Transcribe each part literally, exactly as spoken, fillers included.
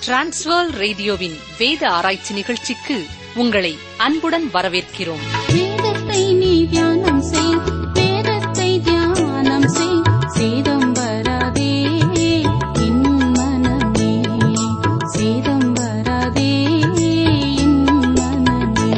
Transworld ரேடியோவின் வேத ஆராய்ச்சி நிகழ்ச்சிக்கு உங்களை அன்புடன் வரவேற்கிறோம். வேதத்தை நீ தியானம் செய், வேதத்தை தியானம் செய், சேதம் வராதே என் மனமே, சேதம் வராதே என் மனமே.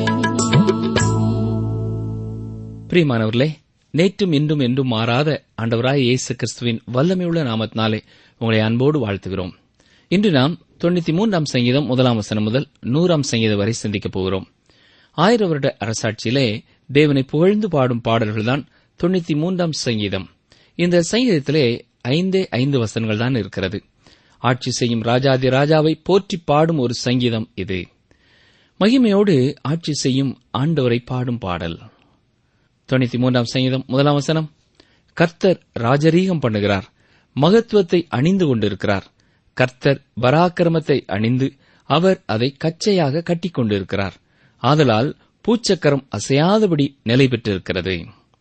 பிரியமானவர்களே, நேற்றும் இன்றும் என்றும் மாறாத ஆண்டவராய் இயேசு கிறிஸ்துவின் வல்லமையுள்ள நாமத்தினாலே உங்களை அன்போடு வாழ்த்துகிறோம். இன்று நாம் தொண்ணூத்தி மூன்றாம் சங்கீதம் முதலாம் வசனம் முதல் நூறாம் சங்கீதம் வரை சிந்திக்கப் போகிறோம். ஆயிரம் வருட அரசாட்சியிலே தேவனை புகழ்ந்து பாடும் பாடல்கள்தான் தொண்ணூத்தி மூன்றாம் சங்கீதம். இந்த சங்கீதத்திலே ஐந்தே ஐந்து வசனங்கள் தான் இருக்கிறது. ஆட்சி செய்யும் ராஜாதி ராஜாவை போற்றி பாடும் ஒரு சங்கீதம் இது. மகிமையோடு ஆட்சி செய்யும் ஆண்டவரை பாடும் பாடல். தொண்ணூத்தி மூன்றாம் சங்கீதம் முதலாம் வசனம், கர்த்தர் ராஜரீகம் பண்ணுகிறார், மகத்துவத்தை அணிந்து கொண்டிருக்கிறார். கர்த்தர் பராக்கிரமத்தை அணிந்து அவர் அதை கச்சையாக கட்டிக் கொண்டிருக்கிறார். ஆதலால் பூச்சக்கரம் அசையாதபடி நிலை பெற்றிருக்கிறது.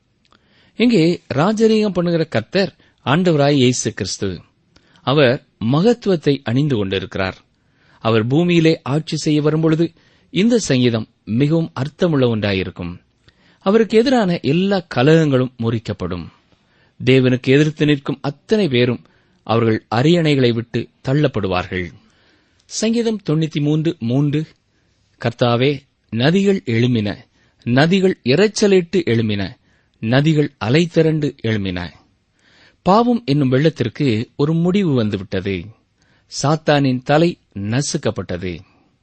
இங்கே ராஜரீகம் பண்ணுகிற கர்த்தர் ஆண்டவராய் இயேசு கிறிஸ்து. அவர் மகத்துவத்தை அணிந்து கொண்டிருக்கிறார். அவர் பூமியிலே ஆட்சி செய்ய வரும்பொழுது இந்த சங்கீதம் மிகவும் அர்த்தமுள்ள ஒன்றாயிருக்கும். அவருக்கு எதிரான எல்லா கலகங்களும் முறிக்கப்படும். தேவனுக்கு எதிர்த்து நிற்கும் அத்தனை பேரும் அவர்கள் அரியணைகளை விட்டு தள்ளப்படுவார்கள். சங்கீதம் தொண்ணூத்தி மூன்று மூன்று, கர்த்தாவே நதிகள் எழும்பின, நதிகள் இரைச்சலிட்டு எழும்பின, நதிகள் அலை திரண்டு எழும்பின. பாவம் என்னும் வெள்ளத்திற்கு ஒரு முடிவு வந்துவிட்டது. சாத்தானின் தலை நசுக்கப்பட்டது.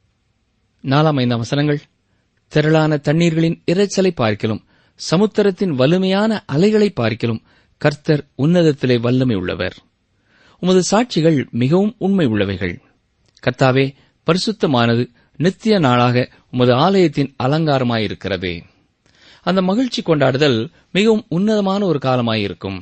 நாலாம் ஐந்தாம் வசனங்கள், திரளான தண்ணீர்களின் இரைச்சலை பார்க்கிலும் சமுத்திரத்தின் வலிமையான அலைகளை பார்க்கிலும் கர்த்தர் உன்னதத்திலே வல்லமை உள்ளவர். உமது சாட்சிகள் மிகவும் உண்மை உள்ளவைகள். கர்த்தாவே, பரிசுத்தமானது நித்திய நாளாக உமது ஆலயத்தின் அலங்காரமாயிருக்கிறது. அந்த மகிழ்ச்சி கொண்டாடுதல் மிகவும் உன்னதமான ஒரு காலமாயிருக்கும்.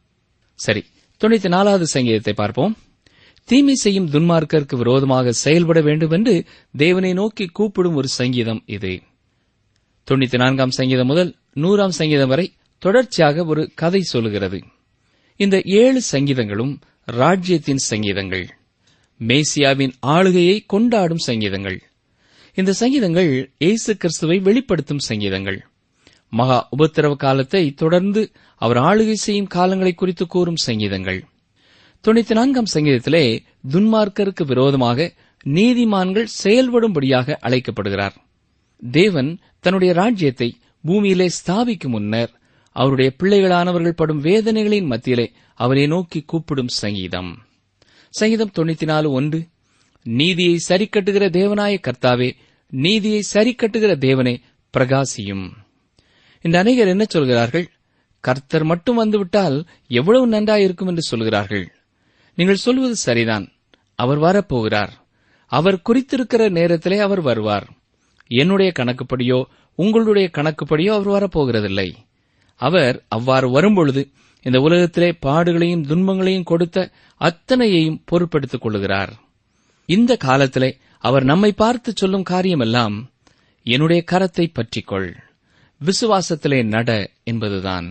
சரி, தொண்ணூத்தி நாலாவது சங்கீதத்தை பார்ப்போம். தீமை செய்யும் துன்மார்க்கருக்கு விரோதமாக செயல்பட வேண்டும் என்று தேவனை நோக்கி கூப்பிடும் ஒரு சங்கீதம் இது. தொண்ணூத்தி நான்காம் சங்கீதம் முதல் நூறாம் சங்கீதம் வரை தொடர்ச்சியாக ஒரு கதை சொல்லுகிறது. இந்த ஏழு சங்கீதங்களும் ராஜ்யத்தின் சங்கீதங்கள், மேசியாவின் ஆளுகையை கொண்டாடும் சங்கீதங்கள். இந்த சங்கீதங்கள் இயேசு கிறிஸ்துவை வெளிப்படுத்தும் சங்கீதங்கள். மகா உபத்திரவ காலத்தை தொடர்ந்து அவர் ஆளுகை செய்யும் காலங்களை குறித்து கூறும் சங்கீதங்கள். தொண்ணூத்தி நான்காம் சங்கீதத்திலே துன்மார்க்கருக்கு விரோதமாக நீதிமான்கள் செயல்படும்படியாக அழைக்கப்படுகிறார். தேவன் தன்னுடைய ராஜ்யத்தை பூமியிலே ஸ்தாபிக்கும் முன்னர் அவருடைய பிள்ளைகளானவர்கள் படும் வேதனைகளின் மத்தியிலே அவரை நோக்கி கூப்பிடும் சங்கீதம். சங்கீதம் தொண்ணூத்தி நாலு ஒன்று, நீதியை சரிக்கட்டுகிற தேவனாய கர்த்தாவே, நீதியை சரிக்கட்டுகிற தேவனே பிரகாசியும். இந்த அநேகர் என்ன சொல்கிறார்கள்? கர்த்தர் மட்டும் வந்துவிட்டால் எவ்வளவு நன்றாயிருக்கும் என்று சொல்கிறார்கள். நீங்கள் சொல்வது சரிதான். அவர் வரப்போகிறார். அவர் குறித்திருக்கிற நேரத்திலே அவர் வருவார். என்னுடைய கணக்குப்படியோ உங்களுடைய கணக்குப்படியோ அவர் வரப்போகிறதில்லை. அவர் அவ்வாறு வரும்பொழுது இந்த உலகத்திலே பாடுகளையும் துன்பங்களையும் கொடுத்த அத்தனையையும் பொறுப்பெடுத்துக் கொள்ளுகிறார். இந்த காலத்திலே அவர் நம்மை பார்த்து சொல்லும் காரியமெல்லாம், என்னுடைய கரத்தை பற்றிக்கொள், விசுவாசத்திலே நட என்பதுதான்.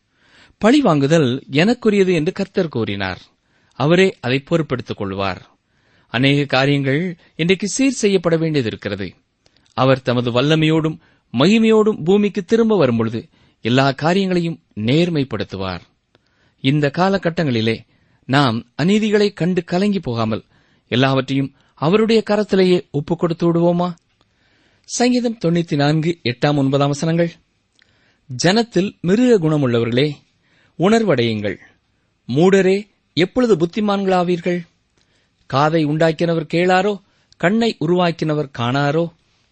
பழிவாங்குதல் எனக்குரியது என்று கர்த்தர் கூறினார். அவரே அதை பொறுப்பெடுத்துக் கொள்வார். அநேக காரியங்கள் இன்றைக்கு சீர் செய்யப்பட வேண்டியது இருக்கிறது. அவர் தமது வல்லமையோடும் மகிமையோடும் பூமிக்கு திரும்ப வரும்பொழுது எல்லா காரியங்களையும் நேர்மைப்படுத்துவார். இந்த காலகட்டங்களிலே நாம் அநீதிகளை கண்டு கலங்கி போகாமல் எல்லாவற்றையும் அவருடைய கரத்திலேயே ஒப்புக் கொடுத்து விடுவோமா? சங்கீதம் தொண்ணூத்தி நான்கு எட்டாம் ஒன்பதாம் வசனங்கள், ஜனத்தில் மிருக குணமுள்ளவர்களே உணர்வடையுங்கள், மூடரே எப்பொழுது புத்திமான்களாவீர்கள்? காதை உண்டாக்கினவர் கேளாரோ, கண்ணை உருவாக்கினவர் காணாரோ?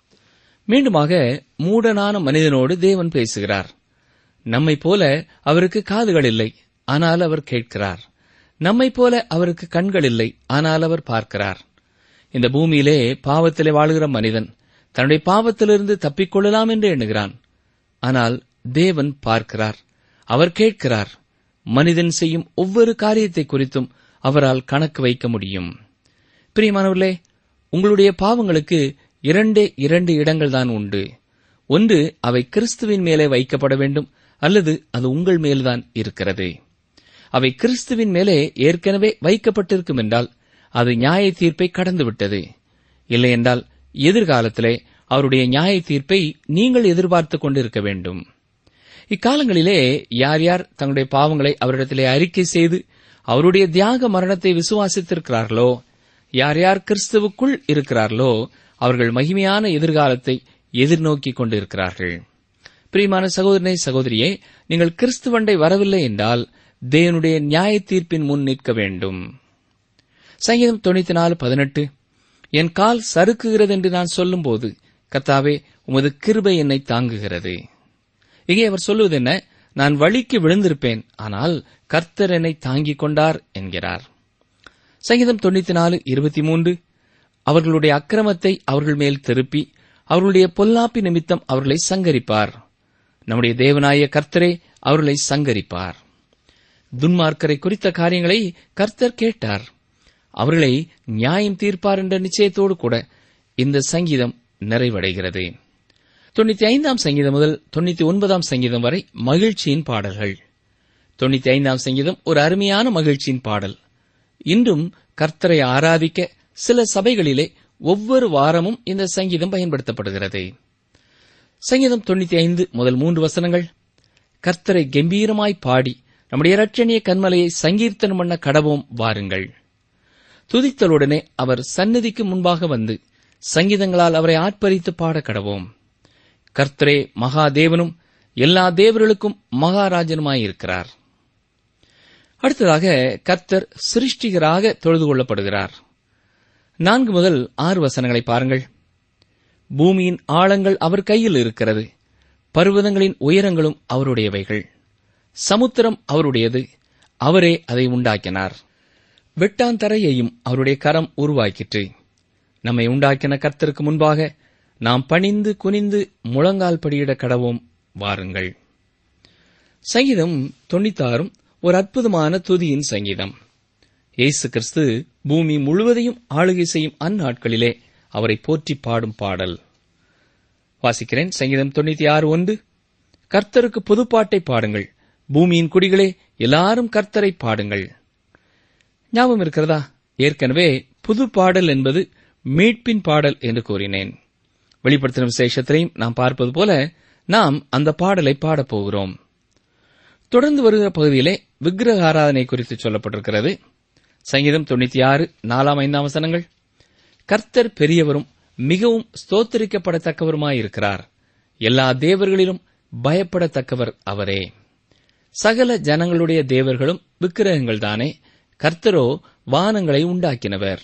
மீண்டுமாக மூடனான மனிதனோடு தேவன் பேசுகிறார். நம்மை போல அவருக்கு காதுகள் இல்லை, ஆனால் அவர் கேட்கிறார். நம்மை போல அவருக்கு கண்கள் இல்லை, ஆனால் அவர் பார்க்கிறார். இந்த பூமியிலே பாவத்திலே வாழுகிற மனிதன் தன்னுடைய பாவத்திலிருந்து தப்பிக்கொள்ளலாம் என்று எண்ணுகிறான். ஆனால் தேவன் பார்க்கிறார், அவர் கேட்கிறார். மனிதன் செய்யும் ஒவ்வொரு காரியத்தை குறித்தும் அவரால் கணக்கு வைக்க முடியும். பிரியமானவர்களே, உங்களுடைய பாவங்களுக்கு இரண்டே இரண்டு இடங்கள் தான் உண்டு. ஒன்று, அவை கிறிஸ்துவின் மேலே வைக்கப்பட வேண்டும், அல்லது அது உங்கள் மேல்தான் இருக்கிறது. அவை கிறிஸ்துவின் மேலே ஏற்கனவே வைக்கப்பட்டிருக்கும் என்றால் அது நியாய தீர்ப்பை கடந்துவிட்டது. இல்லையென்றால் எதிர்காலத்திலே அவருடைய நியாய தீர்ப்பை நீங்கள் எதிர்பார்த்துக் கொண்டிருக்க வேண்டும். இக்காலங்களிலே யார் யார் தங்களுடைய பாவங்களை அவரிடத்திலே அறிக்கை செய்து அவருடைய தியாக மரணத்தை விசுவாசித்திருக்கிறார்களோ, யார் யார் கிறிஸ்துவுக்குள் இருக்கிறார்களோ, அவர்கள் மகிமையான எதிர்காலத்தை எதிர்நோக்கிக் கொண்டிருக்கிறார்கள். பிரியமான சகோதரனே, சகோதரியே, நீங்கள் கிறிஸ்துவண்டை வரவில்லை என்றால் தேவனுடைய நியாய தீர்ப்பின் முன் நிற்க வேண்டும். சங்கீதம் தொண்ணூத்தி நாலு பதினெட்டு, என் கால் சறுக்குகிறது என்று நான் சொல்லும்போது கர்த்தாவே உமது கிருபை என்னை தாங்குகிறது. இங்கே அவர் சொல்லுவது என்ன? நான் வழிக்கு விழுந்திருப்பேன், ஆனால் கர்த்தர் என்னை தாங்கிக் கொண்டார் என்கிறார். சங்கீதம் தொண்ணூத்தி நாலு இருபத்தி மூன்று, அவர்களுடைய அக்கிரமத்தை அவர்கள் மேல் திருப்பி அவர்களுடைய பொல்லாப்பி நிமித்தம் அவர்களை சங்கரிப்பார். நம்முடைய தேவனாய கர்த்தரே அவர்களை சங்கரிப்பார். துன்மார்க்கரை குறித்த காரியங்களை கர்த்தர் கேட்டார். அவர்களை நியாயம் தீர்ப்பார் என்ற நிச்சயத்தோடு கூட இந்த சங்கீதம் நிறைவடைகிறது. தொண்ணூத்தி ஐந்தாம் சங்கீதம் முதல் தொண்ணூத்தி ஒன்பதாம் சங்கீதம் வரை மகிழ்ச்சியின் பாடல்கள். தொண்ணூத்தி ஐந்தாம் சங்கீதம் ஒரு அருமையான மகிழ்ச்சியின் பாடல். இன்றும் கர்த்தரை ஆராதிக்க சில சபைகளிலே ஒவ்வொரு வாரமும் இந்த சங்கீதம் பயன்படுத்தப்படுகிறது. சங்கீதம் தொண்ணூத்தி ஐந்து முதல் மூன்று வசனங்கள். கர்த்தரை கம்பீரமாய் பாடி நம்முடைய இரட்சணிய கன்மலையை சங்கீர்த்தனம் பண்ண கடவோம் வாருங்கள். துதித்தலுடனே அவர் சந்நிதிக்கு முன்பாக வந்து சங்கீதங்களால் அவரை ஆர்ப்பரித்து பாட கடவோம். கர்த்தரே மகாதேவனும் எல்லா தேவர்களுக்கும் மகாராஜனுமாயிருக்கிறார். அடுத்ததாக கர்த்தர் சிருஷ்டிகராக தொழுது கொள்ளப்படுகிறார். நான்கு முதல் ஆறு வசனங்களை பாருங்கள். பூமியின் ஆழங்கள் அவர் கையில் இருக்கிறது, பர்வதங்களின் உயரங்களும் அவருடையவைகள். சமுத்திரம் அவருடையது, அவரே அதை உண்டாக்கினார். வெட்டாந்தரையையும் அவருடைய கரம் உருவாக்கிற்று. நம்மை உண்டாக்கின கர்த்தருக்கு முன்பாக நாம் பணிந்து குனிந்து முழங்கால் படியிட கடவோம் வாருங்கள். சங்கீதம் தொண்ணூத்தாறும் ஒரு அற்புதமான துதியின் சங்கீதம். இயேசு கிறிஸ்து பூமி முழுவதையும் ஆளுகை செய்யும் அந்நாட்களிலே அவரை போற்றி பாடும் பாடல். வாசிக்கிறேன். சங்கீதம் தொண்ணூத்தி ஆறு ஒன்று, கர்த்தருக்கு புதுப்பாட்டை பாடுங்கள், பூமியின் குடிகளே எல்லாரும் கர்த்தரை பாடுங்கள். ஞாபகம் இருக்கிறதா? ஏற்கனவே புது பாடல் என்பது மீட்பின் பாடல் என்று கூறினேன். வெளிப்படுத்தின விசேஷத்திலையும் நாம் பார்ப்பது போல நாம் அந்த பாடலை பாடப்போகிறோம். தொடர்ந்து வருகிற பகுதியிலே விக்கிரக ஆராதனை குறித்து சொல்லப்பட்டிருக்கிறது. சங்கீதம் தொண்ணூத்தி ஆறு நாலாம் ஐந்தாம் வசனங்கள். கர்த்தர் பெரியவரும் மிகவும் ஸ்தோத்திரிக்கப்படத்தக்கவருமாயிருக்கிறார், எல்லா தேவர்களிலும் பயப்படத்தக்கவர் அவரே. சகல ஜனங்களுடைய தேவர்களும் விக்கிரகங்கள்தானே, கர்த்தரோ வானங்களை உண்டாக்கினவர்.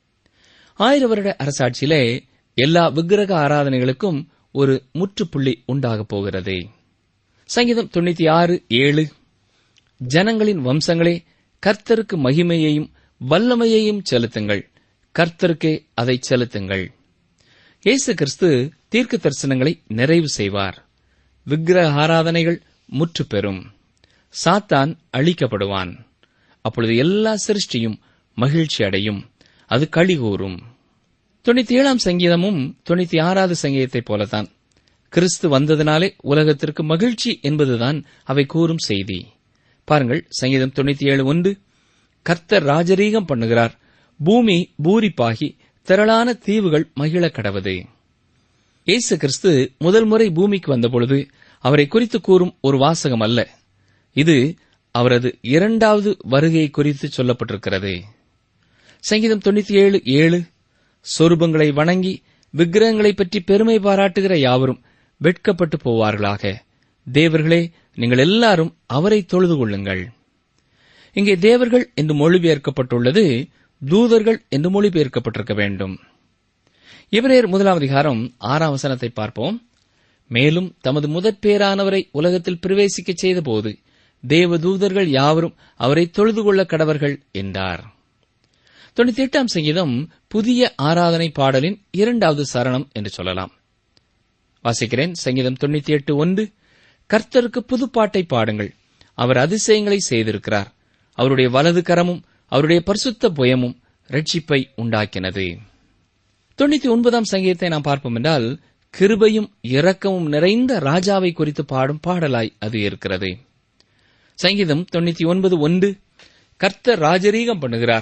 ஆயிர வருட அரசாட்சியிலே எல்லா விக்கிரக ஆராதனைகளுக்கும் ஒரு முற்றுப்புள்ளி உண்டாகப் போகிறது. சங்கீதம் தொண்ணூத்தி ஆறு ஏழு, ஜனங்களின் வம்சங்களே கர்த்தருக்கு மகிமையையும் வல்லமையையும் செலுத்துங்கள், கர்த்தருக்கே அதை செலுத்துங்கள். இயேசு கிறிஸ்து தீர்க்க தரிசனங்களை நிறைவு செய்வார். விக்கிரக ஆராதனைகள் முற்று பெறும். சாத்தான் அழிக்கப்படுவான். அப்பொழுது எல்லா சிருஷ்டியும் மகிழ்ச்சி அடையும், அது களிகூரும். தொண்ணூத்தி ஏழாம் சங்கீதமும் தொண்ணூத்தி ஆறாவது சங்கீதத்தைப் போலத்தான். கிறிஸ்து வந்ததினாலே உலகத்திற்கு மகிழ்ச்சி என்பதுதான் அவை கூறும் செய்தி. பாருங்கள். சங்கீதம் தொண்ணூத்தி ஏழு ஒன்று, கர்த்தர் ராஜரீகம் பண்ணுகிறார், பூமி பூரிப்பாகி திரளான தீவுகள் மகிழ கடவது. இயேசு கிறிஸ்து முதல் முறை பூமிக்கு வந்தபொழுது அவரை குறித்து கூறும் ஒரு வாசகம் அல்ல இது, அவரது இரண்டாவது வருகை குறித்து சொல்லப்பட்டிருக்கிறது. சங்கீதம் தொண்ணூத்தி ஏழு ஏழு, சொரூபங்களை வணங்கி விக்கிரகங்களை பற்றி பெருமை பாராட்டுகிற யாவரும் வெட்கப்பட்டு போவார்களாக, தேவர்களே நீங்கள் எல்லாரும் அவரை தொழுது கொள்ளுங்கள். இங்கே தேவர்கள் என்று மொழிபெயர்க்கப்பட்டுள்ளது, தூதர்கள் என்று மொழிபெயர்க்கப்பட்டிருக்க வேண்டும். எபிரேயர் முதலாம் அதிகாரம் ஆறாம் வசனத்தை பார்ப்போம். மேலும் தமது முதற் பேரானவரை உலகத்தில் பிரவேசிக்கச் செய்தபோது தேவ தூதர்கள் யாவரும் அவரை தொழுது கொள்ள கடவர்கள் என்றார். தொண்ணூத்தி எட்டாம் சங்கீதம் புதிய ஆராதனை பாடலின் இரண்டாவது சரணம் என்று சொல்லலாம். வாசிக்கிறேன். சங்கீதம் தொண்ணூத்தி எட்டு ஒன்று, கர்த்தருக்கு புதுப்பாட்டை பாடுங்கள், அவர் அதிசயங்களை செய்திருக்கிறார், அவருடைய வலது கரமும் அவருடைய பரிசுத்த புயமும் ரட்சிப்பை உண்டாக்கினது. தொண்ணூத்தி ஒன்பதாம் சங்கீதத்தை நாம் பார்ப்போம் என்றால், கிருபையும் இரக்கமும் நிறைந்த ராஜாவை குறித்து பாடும் பாடலாய் அது இருக்கிறது. சங்கீதம் தொண்ணூத்தி ஒன்பது ஒன்று, கர்த்தர் ராஜரீகம் பண்ணுகிறார்,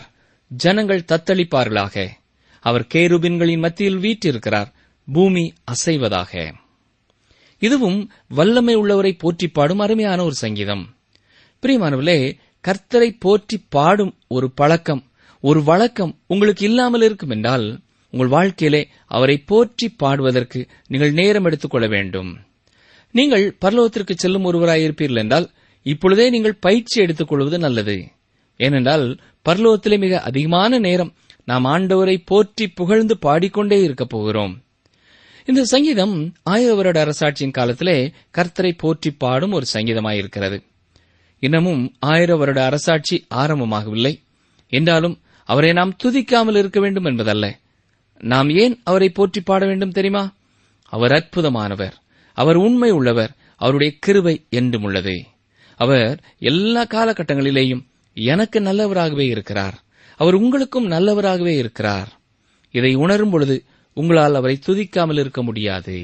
ஜனங்கள் தத்தளிப்பார்களாக. அவர் கேருபின்களின் மத்தியில் வீற்றிருக்கிறார், பூமி அசைவதாக. இதுவும் வல்லமை உள்ளவரை போற்றி பாடும் அருமையான ஒரு சங்கீதம். பிரியமானவர்களே, கர்த்தரை போற்றி பாடும் ஒரு பழக்கம், ஒரு வழக்கம் உங்களுக்கு இல்லாமல் இருக்கும் என்றால், உங்கள் வாழ்க்கையிலே அவரை போற்றி பாடுவதற்கு நீங்கள் நேரம் எடுத்துக் கொள்ள வேண்டும். நீங்கள் பரலோகத்திற்கு செல்லும் ஒருவராயிருப்பீர்கள் என்றால் இப்பொழுதே நீங்கள் பயிற்சி எடுத்துக் கொள்வது நல்லது. ஏனென்றால் பரலோகத்திலே மிக அதிகமான நேரம் நாம் ஆண்டவரை போற்றி புகழ்ந்து பாடிக்கொண்டே இருக்கப் போகிறோம். இந்த சங்கீதம் ஆயிரம் வருட அரசாட்சியின் காலத்திலே கர்த்தரை போற்றி பாடும் ஒரு சங்கீதமாயிருக்கிறது. இன்னமும் ஆயிரம் வருட அரசாட்சி ஆரம்பமாகவில்லை என்றாலும் அவரை நாம் துதிக்காமல் இருக்க வேண்டும் என்பதல்ல. நாம் ஏன் அவரை போற்றி பாட வேண்டும் தெரியுமா? அவர் அற்புதமானவர், அவர் உண்மை உள்ளவர், அவருடைய கிருபை என்றும் உள்ளது. அவர் எல்லா காலகட்டங்களிலேயும் எனக்கு நல்லவராகவே இருக்கிறார், அவர் உங்களுக்கும் நல்லவராகவே இருக்கிறார். இதை உணரும் பொழுது உங்களால் அவரை துதிக்காமல் இருக்க முடியாது.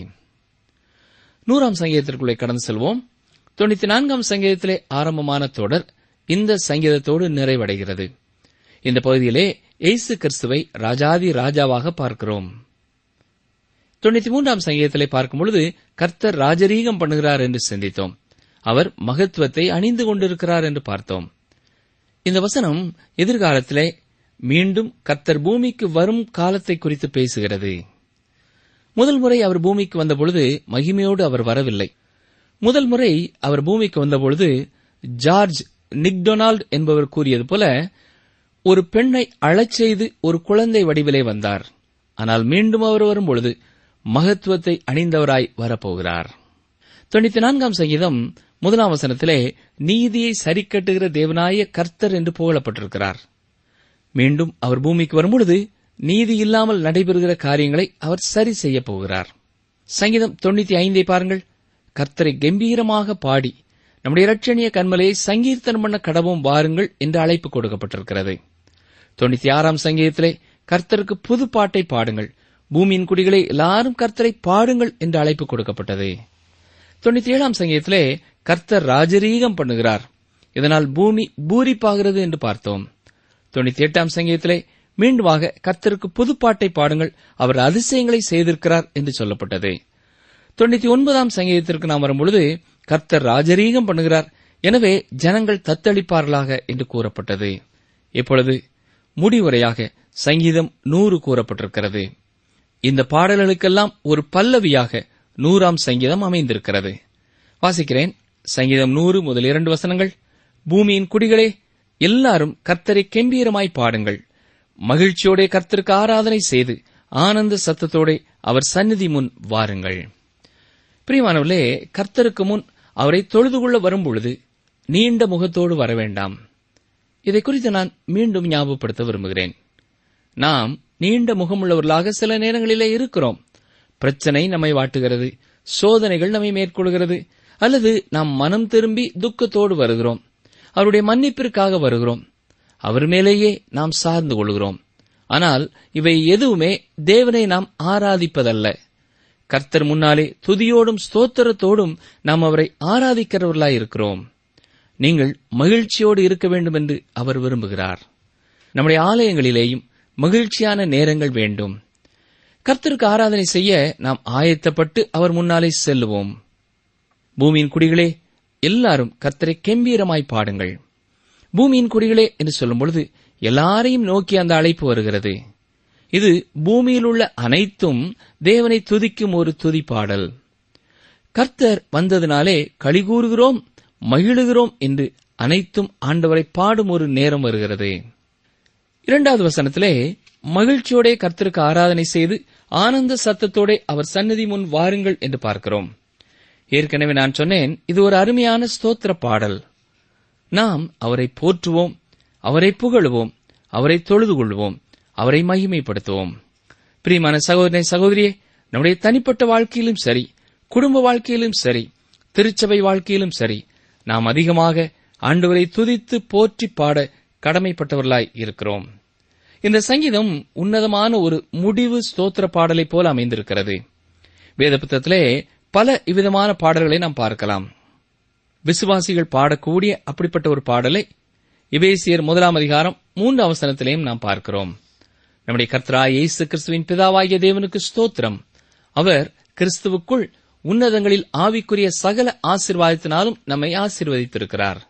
நூறாம் சங்கீதத்திற்குள்ளே கடந்து செல்வோம். தொண்ணூத்தி நான்காம் சங்கீதத்திலே ஆரம்பமான தொடர் இந்த சங்கீதத்தோடு நிறைவடைகிறது. இந்த பகுதியிலே இயேசு கிறிஸ்துவை ராஜாதி ராஜாவாக பார்க்கிறோம். தொண்ணூத்தி மூன்றாம் சங்கீதத்திலே பார்க்கும் பொழுது கர்த்தர் ராஜரீகம் பண்ணுகிறார் என்று சிந்தித்தோம். அவர் மகத்துவத்தை அணிந்து கொண்டிருக்கிறார் என்று பார்த்தோம். இந்த வசனம் எதிர்காலத்திலே மீண்டும் கர்த்தர் பூமிக்கு வரும் காலத்தை குறித்து பேசுகிறது. முதல் முறை அவர் பூமிக்கு வந்தபொழுது மகிமையோடு அவர் வரவில்லை. முதல் முறை அவர் பூமிக்கு வந்தபொழுது ஜார்ஜ் நிக்டொனால்ட் என்பவர் கூறியது போல ஒரு பெண்ணை அழச் செய்து ஒரு குழந்தை வடிவிலே வந்தார். ஆனால் மீண்டும் அவர் வரும்பொழுது மகத்துவத்தை அணிந்தவராய் வரப்போகிறார். தொண்ணூத்தி நான்காம் சங்கீதம் முதலாம் வசனத்திலே நீதியை சரிக்கட்டுகிற தேவனாய கர்த்தர் என்று புகழப்பட்டிருக்கிறார். மீண்டும் அவர் பூமிக்கு வரும்பொழுது நீதி இல்லாமல் நடைபெறுகிற காரியங்களை அவர் சரி செய்யப் போகிறார். சங்கீதம் தொண்ணூத்தி ஐந்தை பாருங்கள். கர்த்தரை கம்பீரமாக பாடி நம்முடைய இரட்சணிய கன்மலையை சங்கீர்த்தனம் பண்ண கடவும் வாருங்கள் என்று அழைப்பு கொடுக்கப்பட்டிருக்கிறது. தொண்ணூத்தி ஆறாம் சங்கீதத்திலே கர்த்தருக்கு புது பாட்டை பாடுங்கள், பூமியின் குடிகளை எல்லாரும் கர்த்தரை பாடுங்கள் என்று அழைப்பு கொடுக்கப்பட்டது. தொண்ணூத்தி ஏழாம் சங்கீதத்திலே கர்த்தர் ராஜரீகம் பண்ணுகிறார், இதனால் பூமி பூரிப்பாகிறது என்று பார்த்தோம். தொண்ணூத்தி எட்டாம் சங்கீதத்திலே மீண்டுமாக கர்த்தருக்கு புதுப்பாட்டை பாடுங்கள், அவர் அதிசயங்களை செய்திருக்கிறார் என்று சொல்லப்பட்டது. தொண்ணூத்தி ஒன்பதாம் சங்கீதத்திற்கு நாம் வரும்பொழுது கர்த்தர் ராஜரீகம் பண்ணுகிறார், எனவே ஜனங்கள் தத்தளிப்பார்களாக என்று கூறப்பட்டது. இப்பொழுது முடிவுரையாக சங்கீதம் நூறு கூறப்பட்டிருக்கிறது. இந்த பாடல்களுக்கெல்லாம் ஒரு பல்லவியாக நூறாம் சங்கீதம் அமைந்திருக்கிறது. வாசிக்கிறேன். சங்கீதம் நூறு முதல் இரண்டு வசனங்கள். பூமியின் குடிகளே, எல்லாரும் கர்த்தரை கம்பீரமாய் பாடுங்கள், மகிழ்ச்சியோட கர்த்தருக்கு ஆராதனை செய்து ஆனந்த சத்தத்தோட அவர் சந்நிதி முன் வாருங்கள். பிரியமானவர்களே, கர்த்தருக்கு முன் அவரை தொழுது கொள்ள வரும்பொழுது நீண்ட முகத்தோடு வர வேண்டாம். இதை குறித்து நான் மீண்டும் ஞாபகப்படுத்த விரும்புகிறேன். நாம் நீண்ட முகமுள்ளவர்களாக சில நேரங்களிலே இருக்கிறோம். பிரச்சனை நம்மை வாட்டுகிறது, சோதனைகள் நம்மை மேற்கொள்கிறது, அல்லது நாம் மனம் திரும்பி துக்கத்தோடு வருகிறோம், அவருடைய மன்னிப்பிற்காக வருகிறோம், அவர் மேலேயே நாம் சார்ந்து கொள்கிறோம். ஆனால் இவை எதுவுமே தேவனை நாம் ஆராதிப்பதல்ல. கர்த்தர் முன்னாலே துதியோடும் ஸ்தோத்திரத்தோடும் நாம் அவரை ஆராதிக்கிறவர்களாய் இருக்கிறோம். நீங்கள் மகிழ்ச்சியோடு இருக்க வேண்டும் என்று அவர் விரும்புகிறார். நம்முடைய ஆலயங்களிலேயும் மகிழ்ச்சியான நேரங்கள் வேண்டும். கர்த்தருக்கு ஆராதனை செய்ய நாம் ஆயத்தப்பட்டு அவர் முன்னாலே செல்லுவோம். பூமியின் குடிகளே, எல்லாரும் கர்த்தரை கம்பீரமாய் பாடுங்கள். பூமியின் குடிகளே என்று சொல்லும் பொழுது எல்லாரையும் நோக்கி அந்த அழைப்பு வருகிறது. இது பூமியில் உள்ள அனைத்தும் தேவனை துதிக்கும் ஒரு துதி பாடல். கர்த்தர் வந்ததினாலே களிகூறுகிறோம், மகிழுகிறோம் என்று அனைத்தும் ஆண்டவரை பாடும் ஒரு நேரம் வருகிறது. இரண்டாவது வசனத்திலே மகிழ்ச்சியோட கர்த்தருக்கு ஆராதனை செய்து ஆனந்த சத்தத்தோட அவர் சந்நிதி முன் வாருங்கள் என்று பார்க்கிறோம். ஏற்கனவே நான் சொன்னேன், இது ஒரு அருமையான ஸ்தோத்திர பாடல். நாம் அவரை போற்றுவோம், அவரை புகழுவோம், அவரை தொழுது கொள்வோம், அவரை மகிமைப்படுத்துவோம். பிரியமான சகோதரனை சகோதரியே, நம்முடைய தனிப்பட்ட வாழ்க்கையிலும் சரி, குடும்ப வாழ்க்கையிலும் சரி, திருச்சபை வாழ்க்கையிலும் சரி, நாம் அதிகமாக ஆண்டவரை துதித்து போற்றி பாட கடமைப்பட்டவர்களாய் இருக்கிறோம். இந்த சங்கீதம் உன்னதமான ஒரு முடிவு ஸ்தோத்திர பாடலை போல அமைந்திருக்கிறது. வேத புத்தகத்திலே பல விதமான பாடல்களை நாம் பார்க்கலாம். விசுவாசிகள் பாடக்கூடிய அப்படிப்பட்ட ஒரு பாடலை எபேசியர் முதலாம் அதிகாரம் மூன்று அவசரத்திலேயும் நாம் பார்க்கிறோம். நம்முடைய கர்த்தராகிய இயேசு கிறிஸ்துவின் பிதாவாகிய தேவனுக்கு ஸ்தோத்திரம். அவர் கிறிஸ்துவுக்குள் உன்னதங்களில் ஆவிக்குரிய சகல ஆசீர்வாதத்தினாலும் நம்மை ஆசீர்வதித்திருக்கிறார்.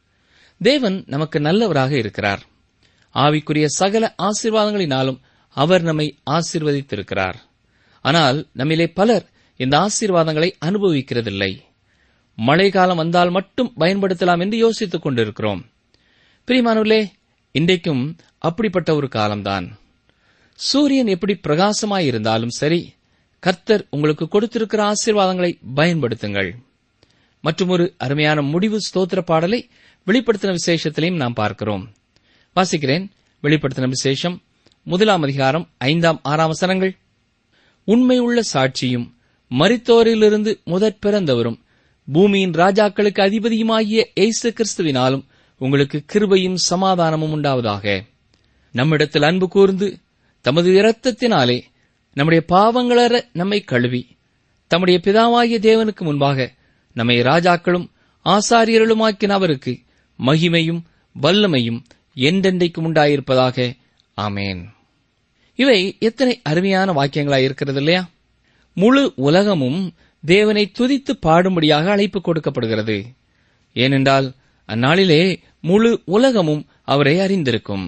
தேவன் நமக்கு நல்லவராக இருக்கிறார். ஆவிக்குரிய சகல ஆசீர்வாதங்களினாலும் அவர் நம்மை ஆசீர்வதித்திருக்கிறார். ஆனால் நம்மிலே பலர் இந்த ஆசீர்வாதங்களை அனுபவிக்கிறதில்லை. மழை காலம் வந்தால் மட்டும் பயன்படுத்தலாம் என்று யோசித்துக் கொண்டிருக்கிறோம். பிரியமானவர்களே, இன்றைக்கும் அப்படிப்பட்ட ஒரு காலம்தான். சூரியன் எப்படி பிரகாசமாயிருந்தாலும் சரி, கர்த்தர் உங்களுக்கு கொடுத்திருக்கிற ஆசீர்வாதங்களை பயன்படுத்துங்கள். மற்றும் ஒரு அருமையான முடிவு ஸ்தோத்திர பாடலை வெளிப்படுத்தின விசேஷத்திலையும் நாம் பார்க்கிறோம். வாசிக்கிறேன். வெளிப்படுத்தின விசேஷம் முதலாம் அதிகாரம் ஐந்தாம் ஆறாம் வசனங்கள். உண்மையுள்ள சாட்சியும் மரித்தோரிலிருந்து முதற் பிறந்தவரும் பூமியின் ராஜாக்களுக்கு அதிபதியுமாகிய இயேசு கிறிஸ்துவினாலும் உங்களுக்கு கிருபையும் சமாதானமும் உண்டாவதாக. நம்மிடத்தில் அன்பு கூர்ந்து தமது இரத்தத்தினாலே நம்முடைய பாவங்களற நம்மை கழுவி தம்முடைய பிதாவாகிய தேவனுக்கு முன்பாக நம்மை ராஜாக்களும் ஆசாரியர்களுமாக்கின அவருக்கு மகிமையும் வல்லமையும் என்றென்றைக்கும் உண்டாயிருப்பதாக. ஆமேன். இவை எத்தனை அருமையான வாக்கியங்களாய் இருக்கிறது இல்லையா? முழு உலகமும் தேவனை துதித்து பாடும்படியாக அழைப்பு கொடுக்கப்படுகிறது. ஏனென்றால் அந்நாளிலே முழு உலகமும் அவரை அறிந்திருக்கும்.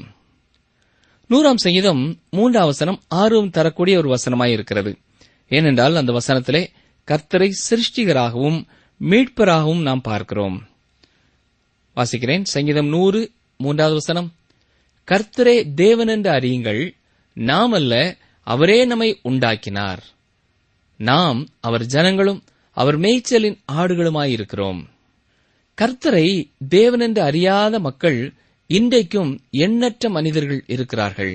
நூறாம் சங்கீதம் மூன்றாம் வசனம் ஆர்வம் தரக்கூடிய ஒரு வசனமாயிருக்கிறது. ஏனென்றால் அந்த வசனத்திலே கர்த்தரை சிருஷ்டிகராகவும் மீட்பராகவும் நாம் பார்க்கிறோம். வாசிக்கிறேன். சங்கீதம் நூறு மூன்றாவது வசனம். கர்த்தரே தேவன் என்று அறியுங்கள், நாம் அல்ல, அவரே நம்மை உண்டாக்கினார். நாம் அவர் ஜனங்களும் அவர் மேய்ச்சலின் ஆடுகளுமாயிருக்கிறோம். கர்த்தரை தேவன் என்று அறியாத மக்கள் இன்றைக்கும் எண்ணற்ற மனிதர்கள் இருக்கிறார்கள்.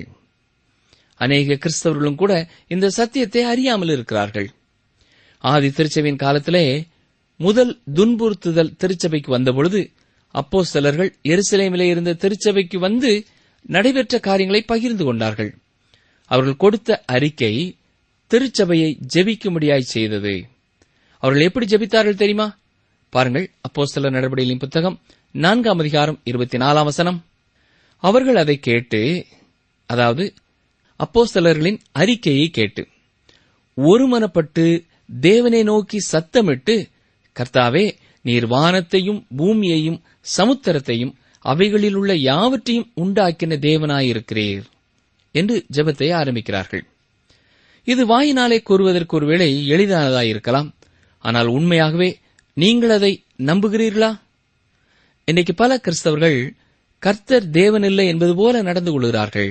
அநேக கிறிஸ்தவர்களும் கூட இந்த சத்தியத்தை அறியாமல் இருக்கிறார்கள். ஆதி திருச்சபையின் காலத்திலே முதல் துன்புறுத்துதல் திருச்சபைக்கு வந்தபொழுது அப்போஸ்தலர்கள் எருசலேமிலே இருந்த திருச்சபைக்கு வந்து நடைபெற்ற காரியங்களை பகிர்ந்து கொண்டார்கள். அவர்கள் கொடுத்த அறிக்கை திருச்சபையை ஜெபிக்கும்படியாய் செய்தது. அவர்கள் எப்படி ஜெபித்தார்கள் தெரியுமா? பாருங்கள். அப்போஸ்தலர் நடபடிகளின் புத்தகம் நான்காம் அதிகாரம் இருபத்தி நாலாம் வசனம். அவர்கள் அதை கேட்டு, அதாவது அப்போஸ்தலர்களின் அறிக்கையை கேட்டு ஒருமனப்பட்டு தேவனை நோக்கி சத்தமிட்டு, கர்த்தாவே, நீர் வானத்தையும் பூமியையும் சமுத்திரத்தையும் அவைகளில் உள்ள யாவற்றையும் உண்டாக்கின தேவனாயிருக்கிறீர் என்று ஜெபத்தை ஆரம்பிக்கிறார்கள். இது வாயினாலே கூறுவதற்கு ஒருவேளை எளிதானதாயிருக்கலாம். ஆனால் உண்மையாகவே நீங்கள் அதை நம்புகிறீர்களா? இன்றைக்கு பல கிறிஸ்தவர்கள் கர்த்தர் தேவனில்லை என்பது போல நடந்து கொள்கிறார்கள்.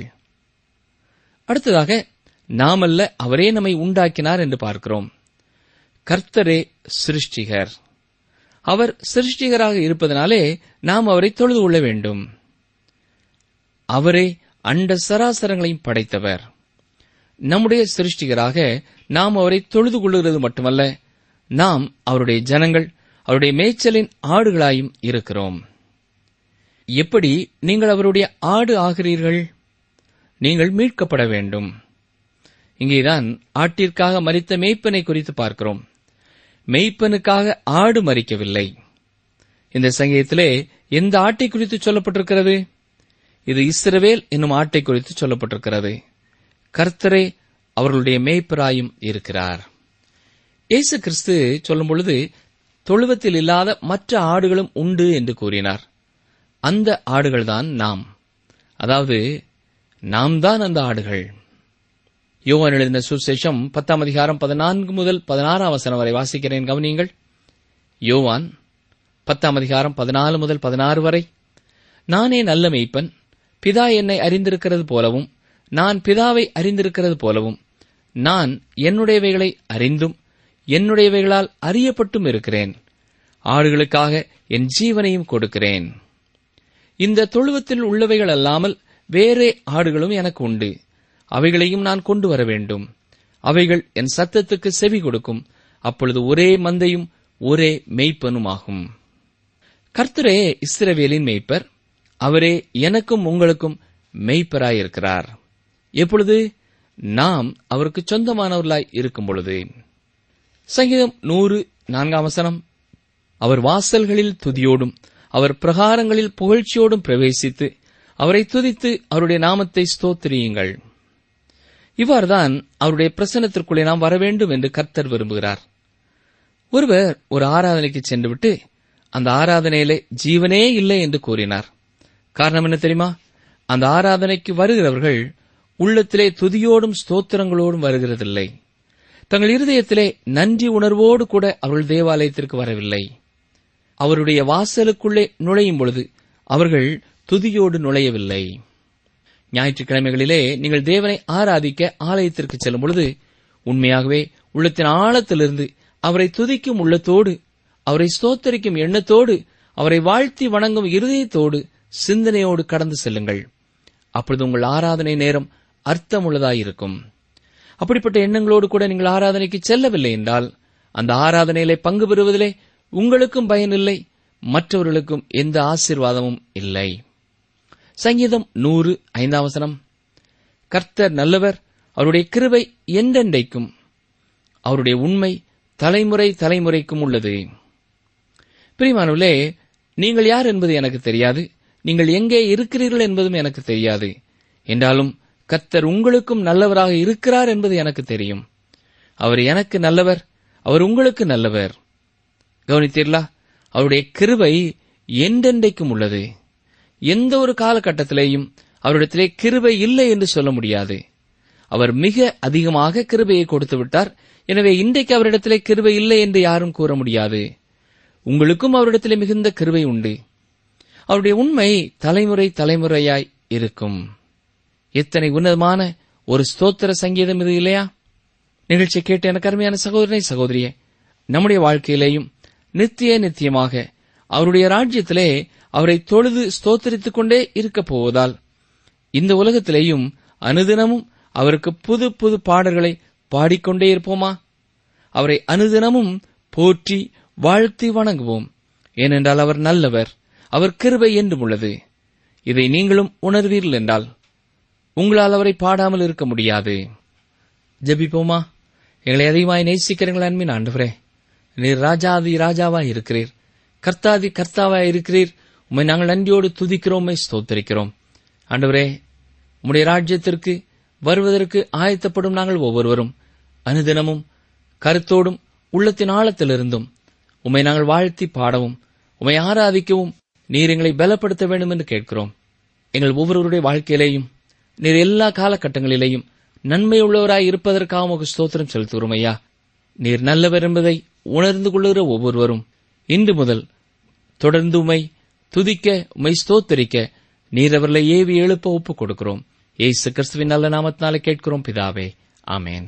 அடுத்ததாக, நாமல்ல, அவரே நம்மை உண்டாக்கினார் என்று பார்க்கிறோம். கர்த்தரே சிருஷ்டிகர். அவர் சிருஷ்டிகராக இருப்பதனாலே நாம் அவரை தொழுது கொள்ள வேண்டும். அவரே அண்ட சராசரங்களையும் படைத்தவர். நம்முடைய சிருஷ்டிகராக நாம் அவரை தொழுது கொள்கிறது மட்டுமல்ல, நாம் அவருடைய ஜனங்கள், அவருடைய மேய்ச்சலின் ஆடுகளாயும் இருக்கிறோம். எப்படி நீங்கள் அவருடைய ஆடு ஆகிறீர்கள்? நீங்கள் மீட்கப்பட வேண்டும். இங்கேதான் ஆட்டிற்காக மரித்த மேய்ப்பனை குறித்து பார்க்கிறோம். மேய்ப்பனுக்காக ஆடு மரிக்கவில்லை. இந்த சங்கீதத்திலே எந்த ஆட்டை குறித்து சொல்லப்பட்டிருக்கிறது? இது இஸ்ரவேல் என்னும் ஆட்டை குறித்து சொல்லப்பட்டிருக்கிறது. கர்த்தரே அவர்களுடைய மேய்ப்பராயும் இருக்கிறார். இயேசு கிறிஸ்து சொல்லும் பொழுது தொழுவத்தில் இல்லாத மற்ற ஆடுகளும் உண்டு என்று கூறினார். அந்த ஆடுகள்தான் நாம். அதாவது நாம் தான் அந்த ஆடுகள். யோவான் எழுதின சுவிசேஷம் பத்தாம் அதிகாரம் பதினான்கு முதல் பதினாறாம் வசனம் வரை வாசிக்கிறேன், கவனியுங்கள். யோவான் பத்தாம் அதிகாரம் பதினாலு முதல் பதினாறு வரை. நானே நல்ல மேய்ப்பன், பிதா என்னை அறிந்திருக்கிறது போலவும் நான் பிதாவை அறிந்திருக்கிறது போலவும் நான் என்னுடையவைகளை அறிந்தும் என்னுடையவைகளால் அறியப்பட்டும் இருக்கிறேன். ஆடுகளுக்காக என் ஜீவனையும் கொடுக்கிறேன். இந்த தொழுவத்தில் உள்ளவைகள் அல்லாமல் வேறே ஆடுகளும் எனக்கு உண்டு. அவைகளையும் நான் கொண்டு வர வேண்டும். அவைகள் என் சத்தத்துக்கு செவி கொடுக்கும். அப்பொழுது ஒரே மந்தையும் ஒரே மேய்ப்பனுமாகும். கர்த்தரே இஸ்ரவேலின் மேய்ப்பர். அவரே எனக்கும் உங்களுக்கும் மேய்ப்பராயிருக்கிறார். எப்பொழுது? நாம் அவருக்கு சொந்தமானவர்களாய் இருக்கும் பொழுது. சங்கீதம் நூறு நான்காம் வசனம். அவர் வாசல்களில் துதியோடும் அவர் பிரகாரங்களில் புகழ்ச்சியோடும் பிரவேசித்து அவரை துதித்து அவருடைய நாமத்தை ஸ்தோத்திரியுங்கள். இவ்வாறுதான் அவருடைய பிரசன்னத்திற்குள்ளே நாம் வர வேண்டும் என்று கர்த்தர் விரும்புகிறார். ஒருவர் ஒரு ஆராதனைக்கு சென்றுவிட்டு அந்த ஆராதனையிலே ஜீவனே இல்லை என்று கூறினார். காரணம் என்ன தெரியுமா? அந்த ஆராதனைக்கு வருகிறவர்கள் உள்ளத்திலே துதியோடும் ஸ்தோத்திரங்களோடும் வருகிறதில்லை. தங்கள் இருதயத்திலே நன்றி உணர்வோடு கூட அவர்கள் தேவாலயத்திற்கு வரவில்லை. அவருடைய வாசலுக்குள்ளே நுழையும் பொழுது அவர்கள் துதியோடு நுழையவில்லை. ஞாயிற்றுக்கிழமைகளிலே நீங்கள் தேவனை ஆராதிக்க ஆலயத்திற்கு செல்லும் பொழுது உண்மையாகவே உள்ளத்தின் ஆழத்திலிருந்து அவரை துதிக்கும் உள்ளத்தோடு, அவரை ஸ்தோத்தரிக்கும் எண்ணத்தோடு, அவரை வாழ்த்தி வணங்கும் இருதயத்தோடு, சிந்தனையோடு கடந்து செல்லுங்கள். அப்பொழுது உங்கள் ஆராதனை நேரம் அர்த்தமுள்ளதாயிருக்கும். அப்படிப்பட்ட எண்ணங்களோடு கூட நீங்கள் ஆராதனைக்கு செல்லவில்லை என்றால் அந்த ஆராதனையிலே பங்கு பெறுவதிலே உங்களுக்கும் பயனில்லை, மற்றவர்களுக்கும் எந்த ஆசீர்வாதமும் இல்லை. சங்கீதம் நூறு ஐந்தாம் வசனம், கர்த்தர் நல்லவர், அவருடைய கிருபை என்றென்றைக்கும், அவருடைய உண்மை தலைமுறை தலைமுறைக்கும் உள்ளது. பிரியமானவர்களே, நீங்கள் யார் என்பது எனக்கு தெரியாது, நீங்கள் எங்கே இருக்கிறீர்கள் என்பதும் எனக்கு தெரியாது. என்றாலும் கர்த்தர் உங்களுக்கும் நல்லவராக இருக்கிறார் என்பது எனக்கு தெரியும். அவர் எனக்கு நல்லவர், அவர் உங்களுக்கு நல்லவர். கவனித்தீர்களா? அவருடைய கிருபை என்றென்றைக்கும் உள்ளது. எந்த ஒரு காலகட்டத்திலேயும் அவரிடத்திலே கிருபை இல்லை என்று சொல்ல முடியாது. அவர் மிக அதிகமாக கிருபையை கொடுத்து விட்டார். எனவே இன்றைக்கு அவரிடத்திலே கிருபை இல்லை என்று யாரும் கூற முடியாது. உங்களுக்கும் அவரிடத்திலே மிகுந்த கிருபை உண்டு. அவருடைய உண்மை தலைமுறை தலைமுறையாய் இருக்கும். எத்தனை உன்னதமான ஒரு ஸ்தோத்திர சங்கீதம் இது இல்லையா? நிகழ்ச்சியை கேட்டு எனக்கு அருமையான சகோதரனை சகோதரியே, நம்முடைய வாழ்க்கையிலேயும் நித்திய நித்தியமாக அவருடைய ராஜ்யத்திலே அவரை தொழுது ஸ்தோத்தரித்துக் கொண்டே இருக்கப் போவதால் இந்த உலகத்திலேயும் அனுதினமும் அவருக்கு புது புது பாடல்களை பாடிக்கொண்டே இருப்போமா? அவரை அனுதினமும் போற்றி வாழ்த்தி வணங்குவோம். ஏனென்றால் அவர் நல்லவர், அவர் கிருபை என்றும் உள்ளது. இதை நீங்களும் உணர்வீர்கள் என்றால் உங்களால் அவரை பாடாமல் இருக்க முடியாது. ஜெபிப்போமா? எங்களை அதிகமாய் நேசிக்கிறீர்கள் அன்பின் ஆண்டவரே, நீர் ராஜாதி ராஜாவாய் இருக்கிறீர், கர்த்தாதி கர்த்தாவாய் இருக்கிறீர். உம்மை நாங்கள் நன்றியோடு துதிக்கிறோம், ஸ்தோத்தரிக்கிறோம். ஆண்டவரே, உம்முடைய ராஜ்யத்திற்கு வருவதற்கு ஆயத்தப்படும் நாங்கள் ஒவ்வொருவரும் அனுதினமும் கருத்தோடும் உள்ளத்தின் ஆழத்திலிருந்தும் உம்மை நாங்கள் வாழ்த்தி பாடவும் உம்மை ஆராதிக்கவும் நீர் எங்களை பலப்படுத்த வேண்டும் என்று கேட்கிறோம். எங்கள் ஒவ்வொருவருடைய வாழ்க்கையிலேயும் நீர் எல்லா காலகட்டங்களிலேயும் நன்மையுள்ளவராய் இருப்பதற்காக உமக்கு ஸ்தோத்திரம் செலுத்துகிறோம் ஐயா. நீர் நல்லவர் என்பதை உணர்ந்து கொள்ளுகிற ஒவ்வொருவரும் இன்று முதல் தொடர்ந்து உம்மை துதிக்க, உம்மை ஸ்தோத்தரிக்க நீர் அவர்களை ஏவி எழுப்ப ஒப்புக் கொடுக்கிறோம். இயேசு கிறிஸ்துவின் நல்ல நாமத்தினாலே கேட்கிறோம் பிதாவே, ஆமென்.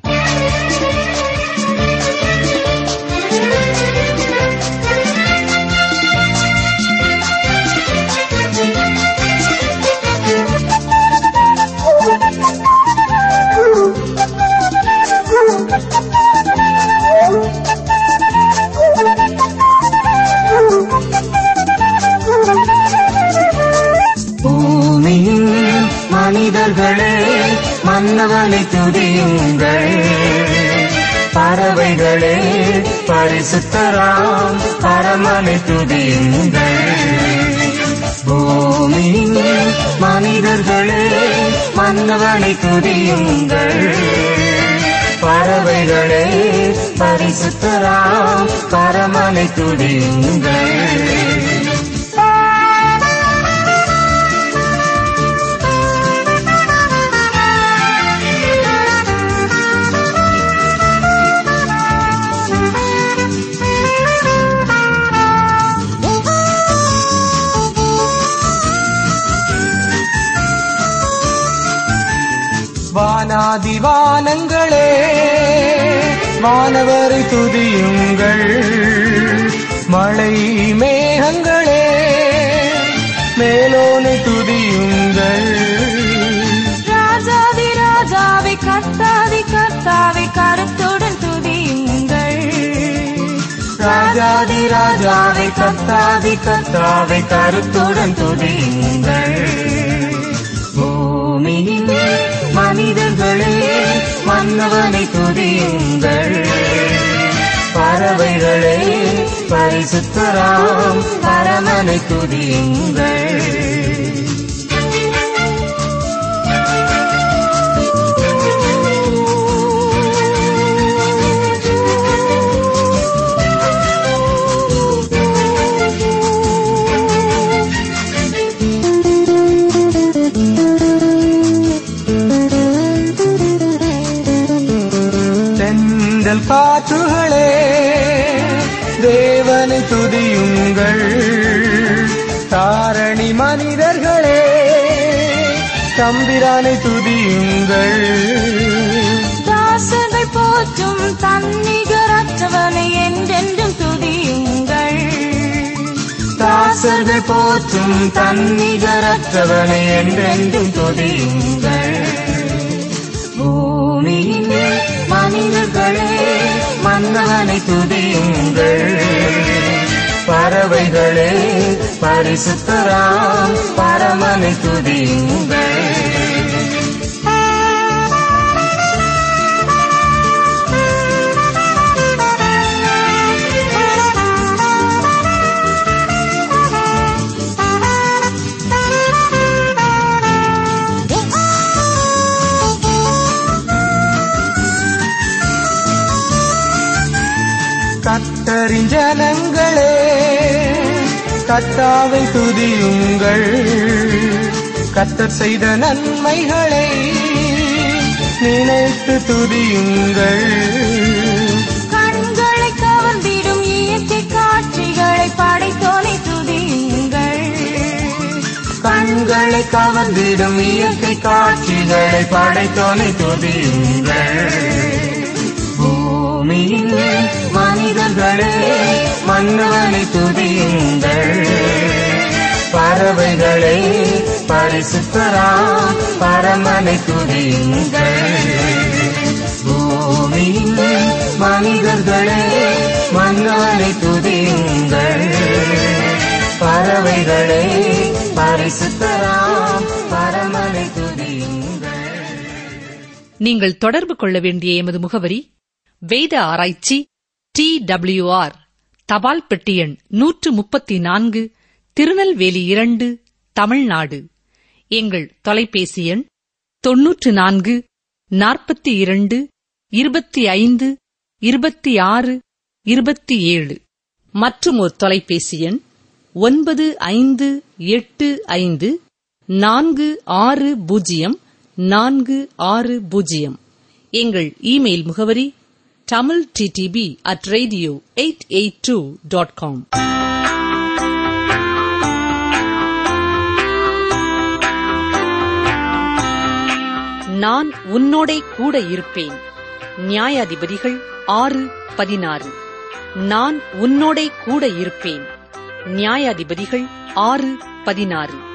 மனிதர்களே மன்னவனை துதியுங்கள், பறவைகளே பரிசுத்தராம் பரமனை துதியுங்கள். பூமியின் மனிதர்களே மன்னவனை துதியுங்கள், பறவைகளே பரிசுத்தராம் பரமனை துதியுங்கள். வானாதிவானங்களே வானவரை துதியுங்கள், மழை மேகங்களே மேலோனை துதியுங்கள். ராஜாதி ராஜாவை கர்த்தாதி கர்த்தாவை கருத்துடன் துதியுங்கள், ராஜாதி ராஜாவை கர்த்தாதி கர்த்தாவை கருத்துடன் துதியுங்கள். பூமியின் மனிதர்களே மன்னவனை துதியுங்கள், பறவைகளே பரிசுத்தராம் பரமனை துதியுங்கள். தம்பிரானை துதியுங்கள். தாசர்கள் போற்றும் தன்னிகரற்றவனை என்றென்றும் துதியுங்கள். தாசர்கள் போற்றும் தன்னிகரற்றவனை என்றென்றும் துதியுங்கள். பூமியின் மனிதர்களே மன்னவனை துதியுங்கள். பறவைகளே பரிசுத்தராம் பரமனை துதியுங்கள். கர்த்தரின் ஜனங்களே கர்த்தாவை துதியுங்கள். கர்த்தர் செய்த நன்மைகளை நினைத்து துதியுங்கள். கண்களை கவர்ந்திடும் இயற்கை காட்சிகளை படைத்தோனை துதியுங்கள். கண்களை கவர்ந்திடும் இயற்கை காட்சிகளை படைத்தோனை துதியுங்கள். பூமியின் மனிதர்களே மன்னவனை துதியுங்கள். பறவைகளே பரிசுத்தராம் பரமனை துதியுங்கள். பூமியின் மனிதர்களே மன்னவனை துதியுங்கள். பறவைகளே பரிசுத்தராம் பரமனை துதியுங்கள். நீங்கள் தொடர்பு கொள்ள வேண்டிய எமது முகவரி வேத ஆராய்ச்சி டி டபிள்யூ ஆர் தபால் பெட்டி எண் நூற்று முப்பத்தி நான்கு திருநெல்வேலி இரண்டு தமிழ்நாடு. எங்கள் தொலைபேசி எண் தொன்னூற்று நான்கு நாற்பத்தி இரண்டு இருபத்தி ஐந்து இருபத்தி ஆறு இருபத்தி ஏழு மற்றும் ஒரு தொலைபேசி எண் ஒன்பது ஐந்து எட்டு ஐந்து நான்கு ஆறு பூஜ்ஜியம் நான்கு ஆறு பூஜ்ஜியம். எங்கள் இமெயில் முகவரி Tamil DTP at radio eight eight two dot com. நான் உன்னோடே கூட இருப்பேன். நியாயாதிபதிகள் ஆறு பதினாறு. நான் உன்னோடே கூட இருப்பேன். நியாயாதிபதிகள் ஆறு பதினாறு.